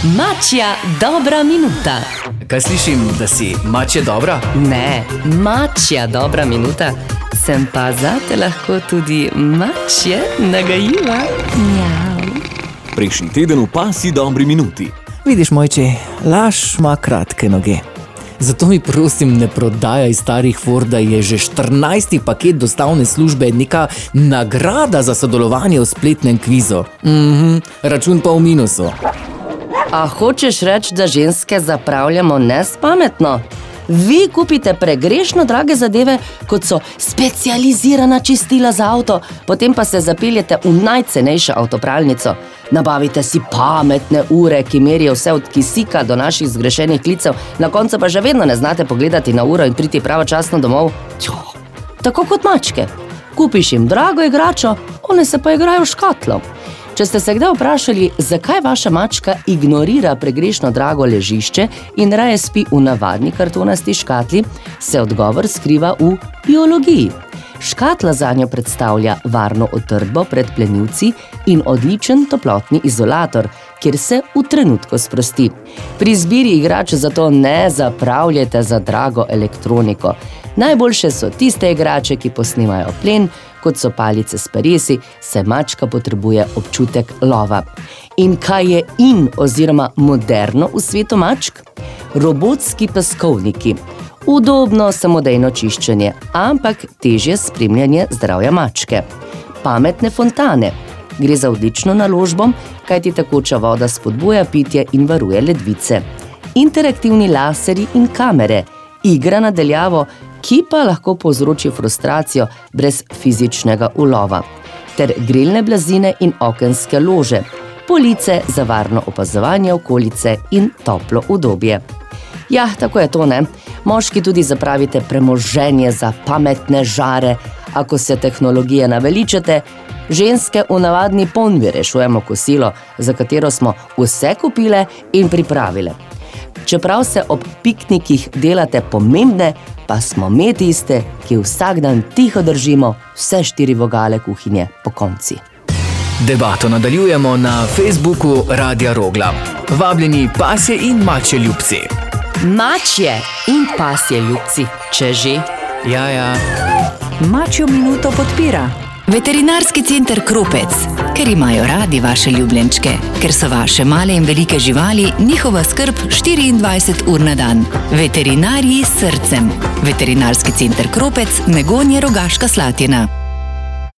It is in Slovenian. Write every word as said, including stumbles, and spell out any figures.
Mačja dobra minuta. Kaj slišim, da si mačja dobra? Ne, mačja dobra minuta. Sem pa zate lahko tudi mačje nagajiva. Mjav. Prejšnji teden v Pasji dobri minuti. Vidiš, mojči, laž ima kratke noge. Zato mi prosim ne prodajaj starih for, da je že štirinajsti paket dostavne službe neka nagrada za sodelovanje v spletnem kvizu. Mhm, račun pa v minusu. A hočeš reči, da ženske zapravljamo nespametno? Vi kupite pregrešno drage zadeve, kot so specializirana čistila za avto, potem pa se zapeljete v najcenejšo avtopralnico. Nabavite si pametne ure, ki merijo vse od kisika do naših zgrešenih klicev, na koncu pa že vedno ne znate pogledati na uro in priti pravočasno domov. Jo, tako kot mačke. Kupiš jim drago igračo, one se pa igrajo v škatlo. Če ste se kdaj vprašali, zakaj vaša mačka ignorira pregrešno drago ležišče in raje spi v navadni kartonasti škatli, se odgovor skriva v biologiji. Škatla zanjo predstavlja varno utrdbo pred plenilci in odličen toplotni izolator, kjer se v trenutku sprosti. Pri izbiri igrač zato ne zapravljajte za drago elektroniko. Najboljše so tiste igrače, ki posnemajo plen, kot so palice s peresi, se mačka potrebuje občutek lova. In kaj je in oziroma moderno v svetu mačk? Robotski peskovniki. Udobno samodejno čiščenje, ampak težje spremljanje zdravja mačke. Pametne fontane. Gre za odlično naložbo, kajti tekoča voda spodbuja pitje in varuje ledvice. Interaktivni laserji in kamere. Igra na daljavo, ki pa lahko povzroči frustracijo brez fizičnega ulova. Ter grelne blazine in okenske lože. Police za varno opazovanje okolice in toplo udobje. Ja, tako je to, ne? Moški tudi zapravite premoženje za pametne žare, ako se tehnologije naveličate, ženske v navadni ponvi rešujemo kosilo, za katero smo vse kupile in pripravile. Čeprav se ob piknikih delate pomembne, pa smo me tiste, ki vsak dan tiho držimo vse štiri vogale kuhinje po konci. Debato nadaljujemo na Facebooku Radia Rogla. Vabljeni pasje in mačje ljubci. Mačje in pasje ljubci, če že. Ja, ja. Mačjo minuto podpira Veterinarski center Kropec, ker imajo radi vaše ljubljenčke, ker so vaše male in velike živali njihova skrb štiriindvajset ur na dan. Veterinarji s srcem. Veterinarski center Kropec, Megonje, Rogaška Slatina.